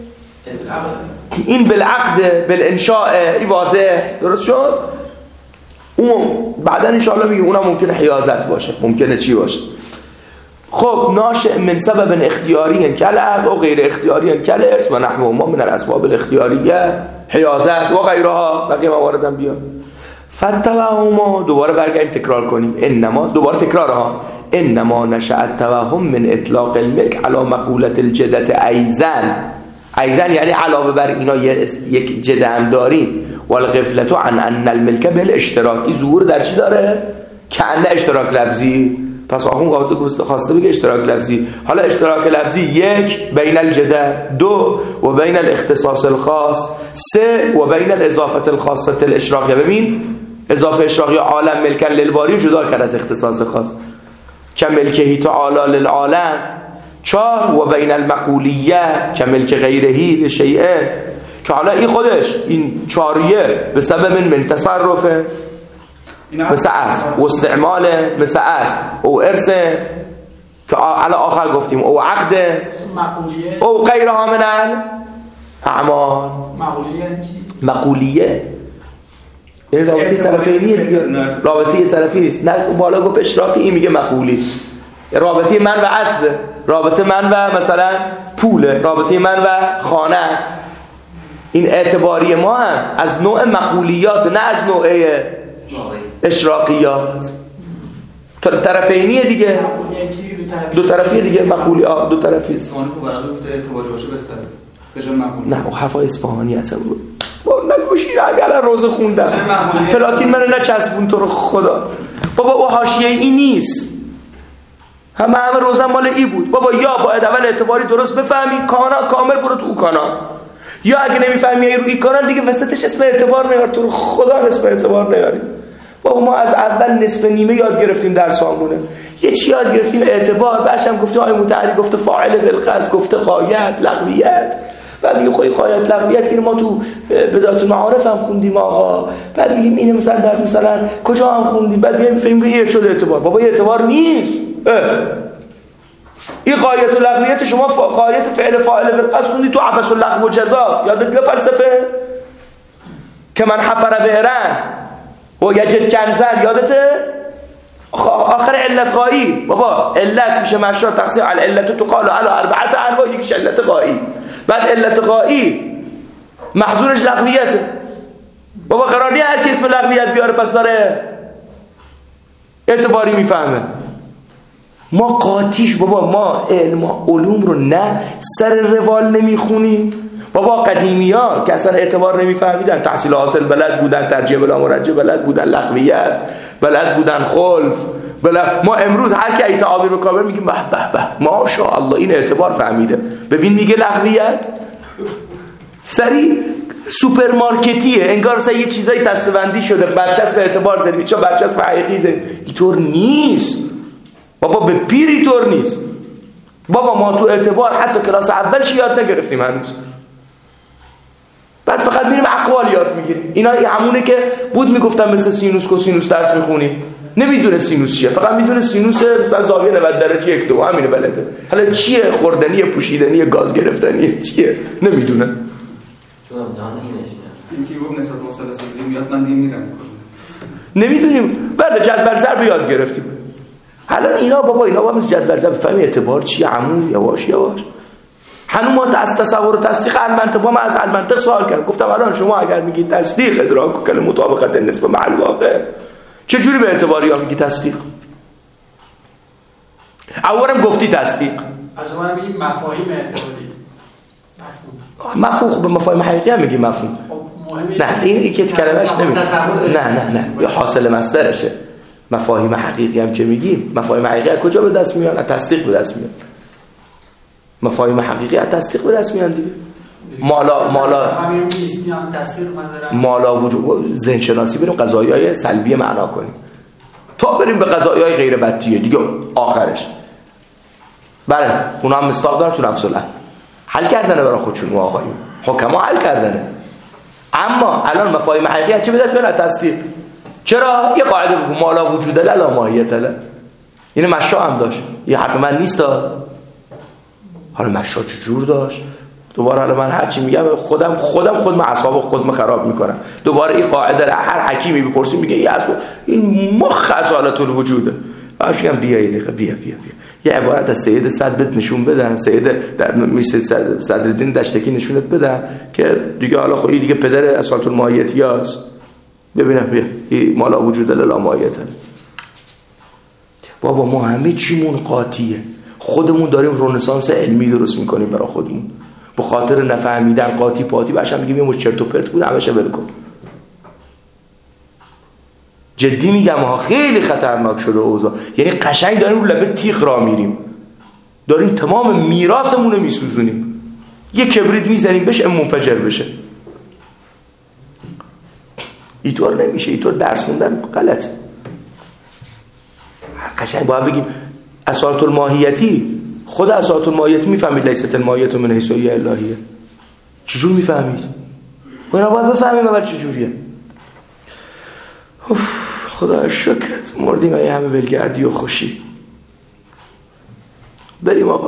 Speaker 3: این بالعقد بالانشاء، این واضح درست شد. اون بعدا ان شاء الله میگه اونم ممکنه حیازت باشه، ممکنه چی باشه. خب ناشئ من سبب اختیاری کالعقد و غیر اختیاری کالارث و نحو ما من الاسباب الاختیاریه حیازت و غیرها بقیه موارد هم بیاد. فتوهم دوباره برگردیم تکرار کنیم. انما دوباره تکرارها انما نشأ التوهم من اطلاق الملك على مقولة الجدة ایزن یعنی علاوه بر اینا یک جده هم داریم. والغفلة عن ان الملك بالاشتراک ظهور در چی داره؟ کأن اشتراک لفظی. پس آخون خواسته بگه اشتراک لفظی. حالا اشتراک لفظی 1 بین الجده، 2 و بین الاختصاص الخاص، 3 و بین الاضافه الخاصه الاشراقیه. ببین اضافه اشراقیه عالم ملکا للباری جدا کرد از اختصاص خاص که ملکهی تعالی للعالم. 4 و بین المقولیه که ملک غیرهی لشیئه، که حالا این خودش این 4 به سبب من تصرفه مثل است و استعماله مثل است او ارثه که علا آخر گفتیم او عقده او غیرها من اعمال. مقولیه این رابطه طرفینیه دیگه، رابطه طرفی نیست. نه بالا گفت اشراقی، این میگه مقولی. رابطه من و اسبه، رابطه من و مثلا پوله، رابطه من و خانه است. این اعتباری ما هم از نوع مقولیات نه از نوع اشراقیات. طرفینیه دیگه، دو طرفیه دیگه. مقولی دو طرفی است. نه او حرفای اصفهانی اصلا نگوشی همین روز خوندم پلاتین منو نچسبون تو رو خدا. بابا او حاشیه این نیست، همه روزم مال ای بود. بابا یا باید اول اعتباری درست بفهمی کانا کامل برو تو او کانا، یا اگه نمیفهمی روی کانا دیگه وسطش اسم اعتبار نیار، تو رو خدا اسم اعتبار نیاریم. بابا ما از اول نصف نیمه یاد گرفتیم درس آمونه، یه چی یاد گرفتیم اعتبار، بعدش هم گفتیم آقای متحری گفته فاعل بالقصد، گفته غایت لغویت، بعد میگه خواهی غایت لغویت این ما تو بدایت المعارف هم خوندیم آقا، بعد میگیم اینه مثلا در مثلا کجا هم خوندیم، بعد میگیم فهم این شده اعتبار. بابا این اعتبار نیست. این غایت و لغویت شما غایت فعل فاعل بالقصد خوندی تو عبس و لغو و جزاف، یادت بیا فلسفه که من حفر بهرن و یجد کنزل، یادته آخر علت غایی. بابا علت میشه مشروع تقسیم علی علت تقال علی 4 انواع، یکیش علت غایی، بعد علت غایی محظورش لغویته. بابا قرار نیست هر کی اسم لغویت بیاره پس داره اعتباری میفهمه. ما قاطیش بابا، ما علوم رو نه سر روال نمیخونیم. بابا قدیمی‌ها که اصلا اعتبار نمیفهمیدن، تحصیل حاصل بلد بودن، ترجیح بلا مرجح بلد بودن، لغویت بلد بودن، خلف بلد. ما امروز هر کی تعابیر و کابر میگیم به به به ماشاءالله این اعتبار فهمیده. ببین میگه لغویت سری سوپرمارکتیه، انگار مثلا یه چیزای دسته‌بندی شده، برچسب اعتبار زدی، چه برچسب حقیقی زدی. اینطور نیست بابا، به پیری طور نیست. بابا ما تو اعتبار حتی کلاس اولش یاد نگرفتیم هنوز، بعد فقط میریم اقوال یاد میگیریم. اینا همونه که بود میگفتن مثل سینوس کوسینوس درس میخونی، نمیدونه سینوس چیه، فقط میدونه سینوس مثلا زاویه 90 درجه 1 2 همینه بلده. حالا چیه خوردنی، پوشیدنی، گاز گرفتنی چیه نمیدونه.
Speaker 8: چون امتحان
Speaker 4: این که گفت نسبت مثلث میاد من دیگه میرم
Speaker 3: نمیدونیم. بعد جدول ضرب یاد گرفتیم. حالا اینا بابا اینا با مثل جدول ضرب فهمی اعتبار چیه عمو. یواش یواش هنوز ما از تصور و تصدیق المنطق، ما از المنطق سوال کردم، گفتم الان شما اگر میگید تصدیق ادراک و کلمه مطابقت نسبت مع الواقع، چه جوری به اعتباری ها میگی تصدیق؟ اولم گفتی تصدیق
Speaker 7: از ما میگیم مفاهیم اعتباری،
Speaker 3: مفهوم به مفاهیم حقیقی هم میگی مفهوم. نه این یکی کلمه‌اش نمیگه، نه حاصل مصدرشه. مفاهیم حقیقی هم که میگیم، مفاهیم حقیقی از کجا به دست میان؟ از تصدیق به دست میان. مفاهیم حقیقی از تصدیق به دست میان دیگه. مالا وجود ذهن شناسی بریم قضایای سلبی معنا کنیم تا بریم به قضایای غیر بدیه دیگه آخرش. بله اونا هم مصداق دارن تو نفس الامر، حل کردنه برای خودشون، آقایون حکما حل کردنه. اما الان مفاهیم حقیقی از چه به دست میان؟ تصدیق. چرا؟ یه قاعده بگو مالا وجود لا ماهیت له. این مشا هم داشت، یه حرف من نیست. حالا مشا چجور داشت؟ دوباره حالا من هر چی میگم خود اعصاب خودم خراب میکنم. دوباره این قاعده را هر حکیمی بپرسی میگه این مخ اصالت الوجوده.
Speaker 2: آشکم بیا یه دقیقه بیا یه عبارت از سید صدر نشون بدم، سید صدرالدین دشتکی نشونت بدم که دیگه حالا خب دیگه پدر اساطیر الماهیتی هست. ببینم بیا این مالا وجود لا ماهیته. بابا ما همه چیمون قاطیه، خودمون داریم رنسانس علمی درست میکنیم برای خودمون به خاطر نفهمیدن قاطی پاتی. باشم میگیم یه مش چرت و پرت بود همشه ول کن. جدی میگم ها خیلی خطرناک شده اوضاع. یعنی قشنگ داریم رو لبه تیغ را میریم، داریم تمام میراثمون رو میسوزونیم. یه کبریت میزنیم بهش منفجر بشه. اینطور نمیشه، اینطور درس موندن غلط. قشنگ باید بگیم اساطیر الماهیتی، خود اساطیر الماهیتی میفهمید لیست الماهیت من حیث الهیه. چجور میفهمید؟ اینا باید بفهمیم اول چجوریه. خدا شکرت مردیم ای همه ولگردی و خوشی. بریم آقا.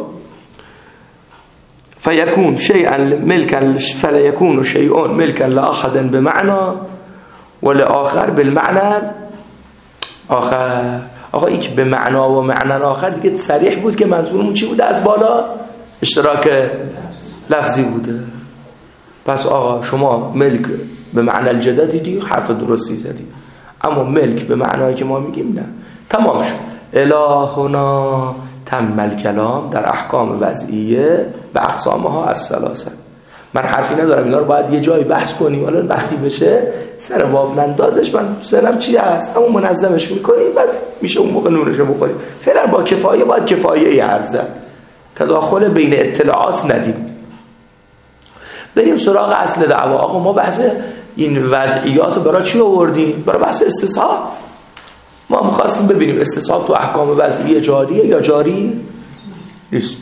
Speaker 2: فیکون شیئا ملکا فلا یکون شیئا ملکا لاحد بمعنى ولآخر بالمعنى آخر. آقا این که به معنا و معنی آخر دیگه صریح بود که منظورمون چی بوده از بالا؟ اشتراک لفظی بوده. پس آقا شما ملک به معنی الجدد دیدی حرف درستی زدی، اما ملک به معنایی که ما میگیم نه. تمام شد. الهنا تم الکلام در احکام وضعیه و اقسامها الثلاثه. من حرفی ندارم، اینا رو باید یه جایی بحث کنیم. حالا وقتی بشه سر واف نندازش، من سرم چی هست همون منظمش میکنیم بعد میشه اون موقع نورشو بخوریم. فعلا با کفایه باید کفایه عرض زد، تداخل بین اطلاعات ندیم. بریم سراغ اصل دعوا. آقا ما بحث این وضعیات رو برای چی آوردیم؟ برای بحث استصحاب. ما می‌خواستیم ببینیم استصحاب تو احکام وضعیه جاریه یا جاری نیست.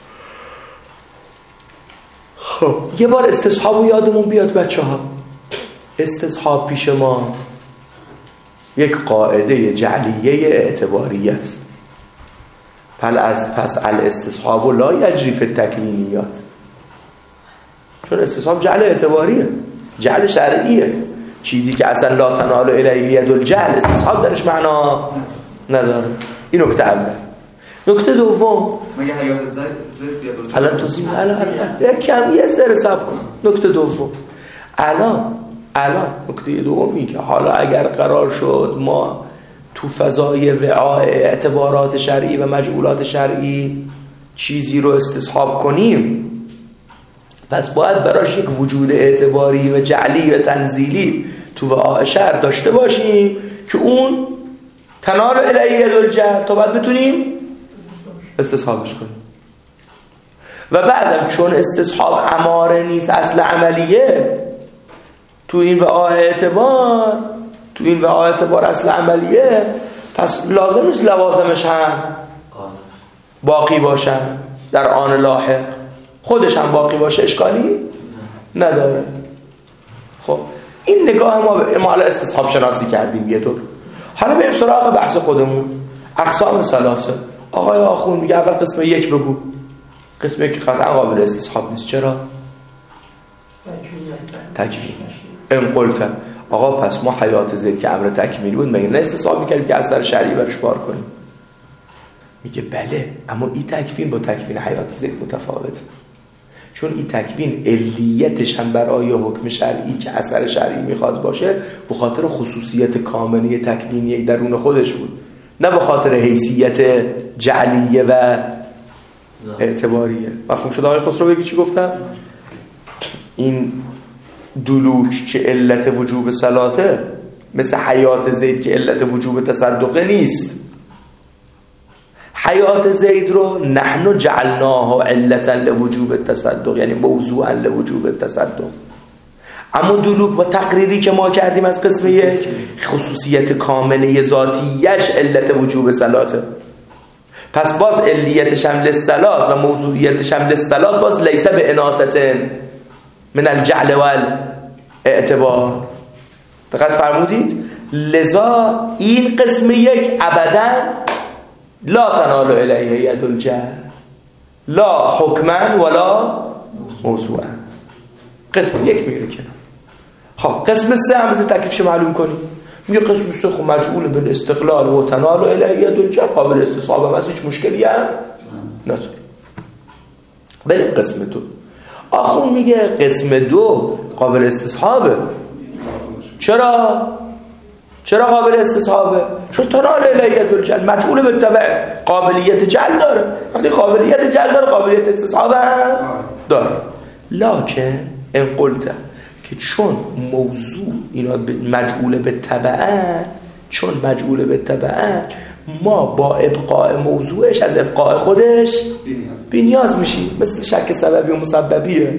Speaker 2: خب یه بار استصحاب رو یادمون بیاد بچه‌ها. استصحاب پیش ما یک قاعده جعلیه اعتباریه است. پس الاستصحاب لا یجری فی التکوینیات، چون استصحاب جعل اعتباریه، جعل شرعیه. چیزی که اصلا لا تنال الیه ید الجهل استصحاب درش معنا نداره. این نکته اول. نکته دوم
Speaker 4: مگه حیات زید
Speaker 2: الان توضیح یک کم یه سر صبر کن. نکته دوم الان نکته دومی که حالا اگر قرار شد ما تو فضای وعاء اعتبارات شرعی و مجعولات شرعی چیزی رو استصحاب کنیم، پس باید براش یک وجود اعتباری و جعلی و تنزیلی تو وعاء شرع داشته باشیم که اون تنال الیه ید الجهل تا بعد بتونیم استصحابش کنیم. و بعدم چون استصحاب اماره نیست، اصل عملیه تو این وعاء اعتبار اصل عملیه، پس لازم نیست لوازمش هم باقی باشن در آن لاحق. خودش هم باقی باشه اشکالی نداره. خب این نگاه ما به اعمال استصحاب شناسی کردیم یه دور. حالا بریم سراغ بحث خودمون. اقسام ثلاثه. آقای آخون میگه اول قسم یک بگو. قسم یک قطعا قابل استصحاب نیست. چرا؟ تکوین. انقلت. آقا پس ما حیات زید که امر تکمیلی بود مگه نه استصحاب میکردیم که اثر شرعی برش بار کنیم؟ میگه بله، اما این تکوین با تکوین حیات زید متفاوته. چون این تکوین علیتش هم برای حکم شرعی که اثر شرعی میخواد باشه به خاطر خصوصیت کامنی تکوینی درون خودش بود، نه به خاطر حیثیت جعلیه و اعتباریه. مفهوم شد آقای خسرو؟ بگی چی گفتم؟ این دلوک که علت وجوب صلاته مثل حیات زید که علت وجوب تصدقه نیست. حیات زید رو نحن جعلناه علتا لوجوب التصدق، یعنی موضوعا لوجوب التصدق. اما دلوک و تقریری که ما کردیم از قسم یک خصوصیت کامله ذاتیش علت وجوب صلاته. پس باز علیتش هم للصلات و موضوعیتش هم للصلات باز لیس به اناطت من الجعل والاعتبار. دقت فرمودید؟ لذا این قسم یک ابداً لا تنال الیه ید الجهل، لا حکما ولا موضوعا. قسم یک میره کنار. خب قسم سه هم از تکلیفش معلوم کنیم.
Speaker 3: میگه قسم سه خب مجعول بالاستقلال و تنال و الیه الجل قابل استصحاب هم هست، هیچ مشکلی هم نداره. بریم قسم دو. آخون میگه قسم دو قابل استصحابه. چرا قابل استصحابه؟ چون تنال الیه الجل مجعول بالتبع قابلیت جل داره. وقتی قابلیت جل داره قابلیت استصحاب هم داره. لکن ان قلت که چون موضوع اینا مجعول به تبعه ما با ابقاء موضوعش از ابقاء خودش بی‌نیاز میشیم، مثل شک سببی و مسببیه،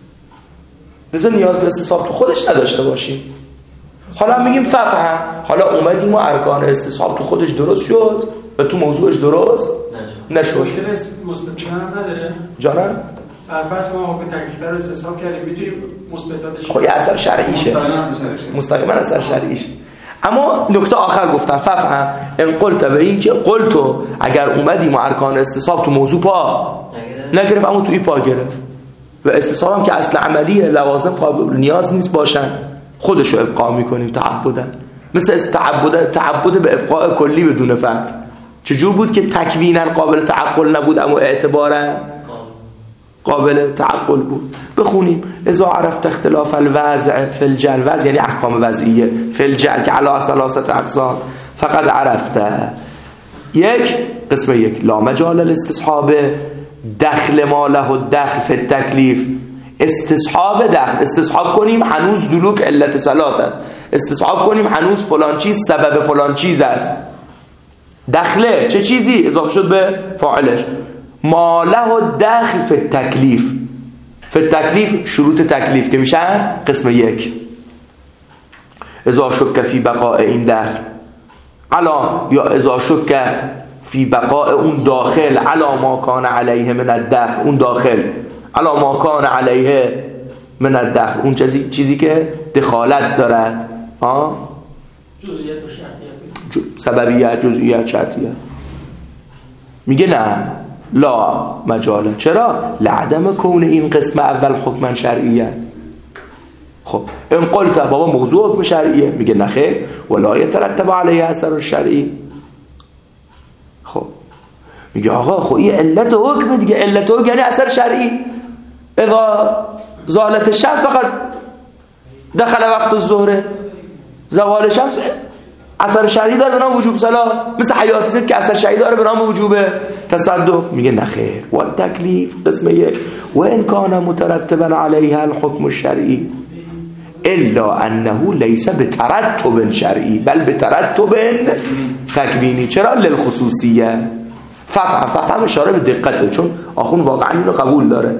Speaker 3: لذا نیاز به استصحاب تو خودش نداشته باشیم. حالا میگیم ففهم، حالا اومدیم و ارکان استصحاب تو خودش درست شد و تو موضوعش درست نشد.
Speaker 7: مشکل مثبت نداره
Speaker 3: جانم؟
Speaker 7: فرض ما حکم تکلیف رو استصحاب کردیم، میتونیم مثبتاتش
Speaker 3: خب اثر شرعیشه، مستقیما اثر شرعیشه. اما نکته آخر گفتم ففهم ان قلت، به این که قلتو اگر اومدیم و ارکان استصحاب تو موضوع پا نگرفت اما توی پا گرفت و استصحاب هم که اصل عملیه، لوازم قابل نیاز نیست باشن، خودشو ابقا میکنیم تعبدن، مثل تعبد به ابقاء کلی بدون فقط. چجور بود که تکوینا قابل تعقل نبود اما اعتبارا قابل تعقل بود؟ بخونیم اذا عرفت اختلاف الوضع فی الجل، وضع یعنی احکام وضعیه، فی الجل که علی ثلاثه اقسام، فقد عرفته یک قسم یک لا مجال الاستصحاب دخل ما له الدخل فی التکلیف. استصحاب دخل، استصحاب کنیم هنوز دلوک علت صلات است، استصحاب کنیم هنوز فلان چیز سبب فلان چیز است. دخله چه چیزی اضافه شد به فاعلش، ما له الدخل فی التکلیف. فی التکلیف شروط تکلیف که میشن قسم یک. اذا شک فی بقاء این دخل علا، یا اذا شک فی بقاء اون داخل علا ما کان علیه من الدخل، اون داخل علا ما کان علیه من الدخل، اون چیزی که دخالت دارد،
Speaker 7: جزئیات و شرطیات،
Speaker 3: سببیت جزئیات شرطیات. میگه نه لا مجاله. چرا؟ لعدم کون این قسم اول حکم شرعیه. خب این قلت بابا موضوع حکم شرعیه، میگه نخیر ولا یترتب علیه اثر شرعی. خب میگه آقا خب این علت حکم دیگه، علت حکم یعنی اثر شرعی. اذا زالت الشمس فقط دخل وقت الظهر، زوال شمس اثر شرعی داره به نام وجوب صلات، مثل حیات زید که اثر شرعی داره به نام وجوب تصدق. میگه نخیر و تکلیف قسم یک و ان کان مترتبا علیها الحکم الشرعی الا انه لیس بترتب شرعی بل بترتب تکوینی. چرا؟ للخصوصیه. فهم اشاره به دقته، چون آخون واقعا اینو قبول داره.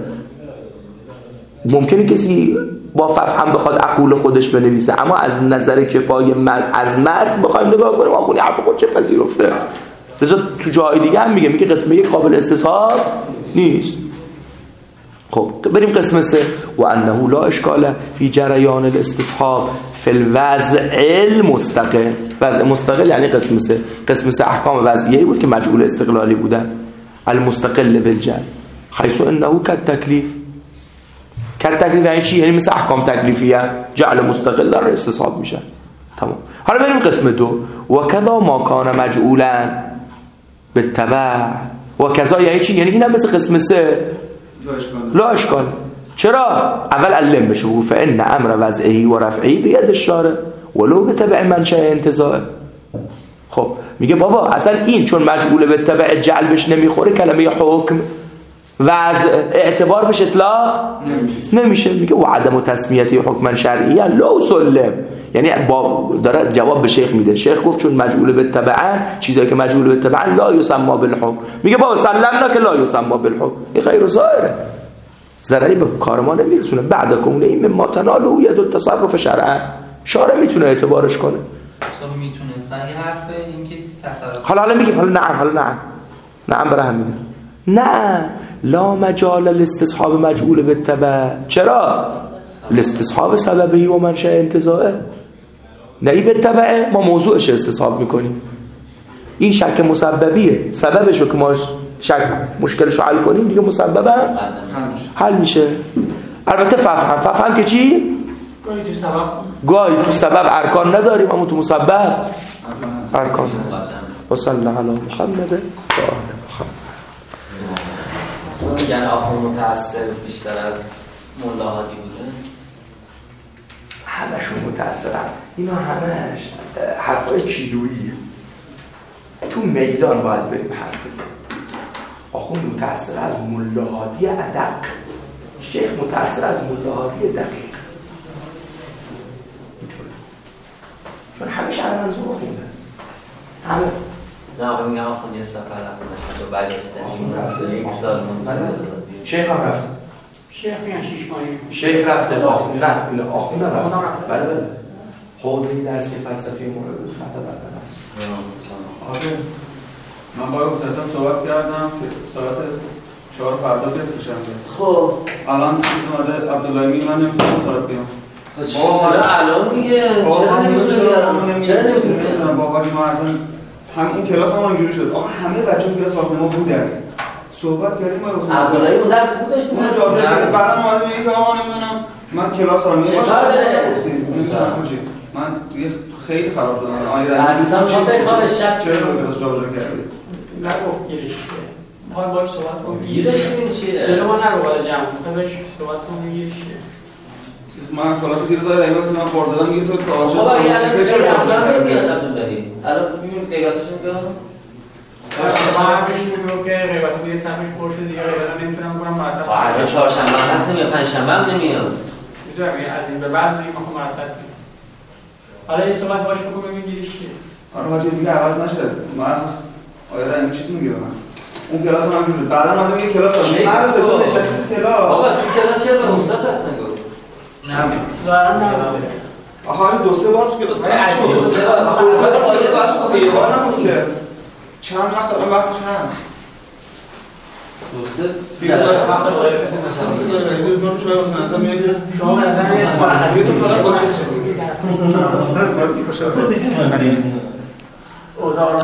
Speaker 3: ممکنه کسی با فهم بخواد عقول خودش بنویسه، اما از نظر کفای از متن بخوایم نگاه کنیم آخونی حرف خود چه پذیرفته. لذا تو جای دیگه هم میگه قسم یک قابل استصحاب نیست. خب بریم قسم سه. و انه لا اشکال فی جریان الاستصحاب فی الوضع المستقل. وضع مستقل یعنی قسم سه. قسم سه احکام وضعیه‌ای بود که مجعول استقلالی بودن، المستقل بالجل، حیث انه کالتکلیف. کالتکلیف یعنی چی؟ یعنی مثل احکام تکلیفیه جعل مستقل در استصحاب میشه. تمام. حالا بریم قسم دو. و کذا ما کان مجعولا بالتبع. و کذا یعنی چی؟ یعنی اینم مثل قسم سه لا اشکال. چرا؟ اول علم بشه و فان امر وضعی و رفعی بید الشارع ولو بتبع منشأ انتزاع. خب میگه بابا اصلا این چون مجعول به تبع جلبش نمیخوره، کلمه حکم وضع اعتبار بهش اطلاق نمیشه. میگه و عدم تسمیتی حکما شرعیه لا سلم، یعنی داره جواب به شیخ میده. شیخ گفت چون مجعول به تبع، چیزایی که مجعول به تبع لا یسمى بالحکم. میگه بابا سلمنا که لا یسمى بالحکم، این غیر ظاهره، ضرری به کار ما نمیرسونه. بعد کونه این مما تناله ید التصرف شرعا، شارع میتونه اعتبارش کنه.
Speaker 5: میتونستن یه حرفه این که تصرف.
Speaker 3: حالا میگیم حالا نعم برای همین نه لا مجال الاستصحاب مجعول بالتبع. چرا؟ الاستصحاب سببی و منشأ انتزاعه. نه بالتبع ما موضوعش استصحاب میکنیم. این شک مسببیه، سببشو که ما شک مشکلشو حل کنیم دیگه مسببه حل میشه. البته فهم که چی؟
Speaker 7: گاهی تو سبب
Speaker 3: گاهی تو سبب ارکان نداریم اما تو مسبب ارکان و صلی الله علی محمد و آل محمد.
Speaker 8: میگن آخون متأثر بیشتر از ملاحادی بوده؟
Speaker 3: همشون متأثرن. اینا همش حرفای کیلوییه. تو میدان باید بریم حرف بزنیم. آخون متأثر از ملاحادی ادق، شیخ متأثر از ملاحادی دقیق. چون همیشه همه منظور خونده همه.
Speaker 8: نه آقا میگم آخون یه سفر رفت و برگشته
Speaker 3: رفته
Speaker 8: یک سال
Speaker 3: شیخ هم رفت.
Speaker 7: شیخ میان 6 ماهی
Speaker 3: شیخ رفته آخون نه آخون رفت. بله بله حوزه‌ای درسی فلسفه مورد فتح بدن است.
Speaker 4: آره من با حسین صحبت کردم که ساعت 4 فردا بیاد سه‌شنبه.
Speaker 8: خب
Speaker 4: الان اومده عبدالله می من نمیتونم ساعت بیام.
Speaker 8: حالا الان میگه چرا نمیتونم
Speaker 4: باباش ما اصلا همون کلاس هم اینجوری شد. آقا همه بچه‌ها کلاس ما بودن. صحبت کردیم با حسین
Speaker 8: عبدالله اون رفت بود داشت.
Speaker 4: اون جا زد بعدا اومده میگه که آقا نمیدونم من کلاس رو میگم
Speaker 8: چطور بره؟
Speaker 4: نمیدونم چی. من دیگه خیلی خراب شدم. آیرن
Speaker 8: حدیثا چطور کار شب
Speaker 4: چرا کلاس جابجا کردی؟
Speaker 7: نگفت گیرش میخوای باش صحبت کنم
Speaker 8: گیرش این چیه؟
Speaker 7: جلو ما نرو بالا جمع میخوای باش صحبت کنم گیرش
Speaker 4: من خلاص دیروز دارم وقتی من فرض دادم میگه تو کاواشه
Speaker 8: خب اگه الان خیلی افراد نمیاد عبداللهی الان میبینید غیبتاشون که
Speaker 7: ما همش میگم که غیبت توی صفحش پر شده دیگه غیبت نمیتونم کنم مرتب
Speaker 8: فردا چهارشنبه هست نمیاد پنجشنبه هم نمیاد
Speaker 7: میدونم از این به بعد دیگه ما مرتب حالا این صحبت باش بگو ببین گیرش چیه
Speaker 4: آره حاجی دیگه عوض نشه من اصلا آیا این چیزی میگه من اون کلاس هم همینجوری بعدا اومدم یه کلاس داشت هر روز تو نشستی کلاس
Speaker 8: بابا تو کلاس چرا به استاد حرف نگو
Speaker 7: نه ظاهرا نه
Speaker 4: آخه دو سه بار تو کلاس
Speaker 8: دو سه بار
Speaker 4: یه بار نبود که چند وقت الان بحثش هست
Speaker 8: دوسته
Speaker 7: شما مثلا
Speaker 4: تو فقط با چه
Speaker 7: اوضاع